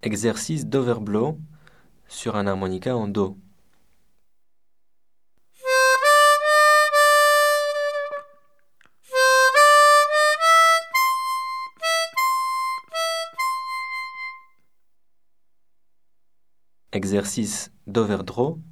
Exercice d'overblow sur un harmonica en Do. Exercice d'overdraw